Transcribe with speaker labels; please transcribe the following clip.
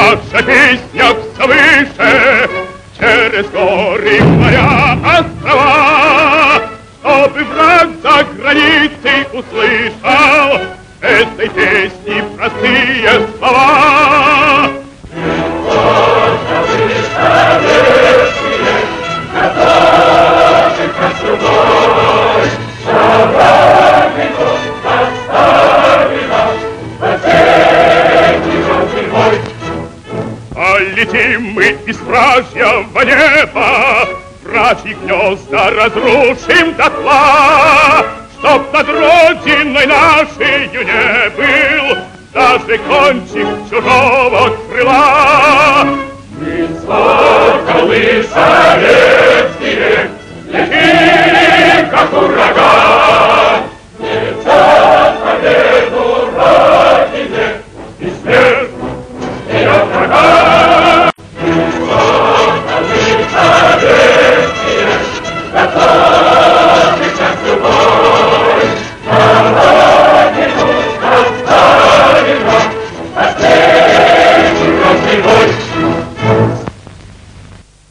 Speaker 1: Наша песня все выше, через горы, моря, острова, чтобы враг за границей услышал этой песни простые слова. Летим мы из вражьего неба, вражьи гнезда разрушим дотла, чтоб над родиной нашею не был даже кончик чужого крыла. Мы соколы советские, летим, как ураган, несем победу Родине и смерть ее врагам. Соколы советские, готовы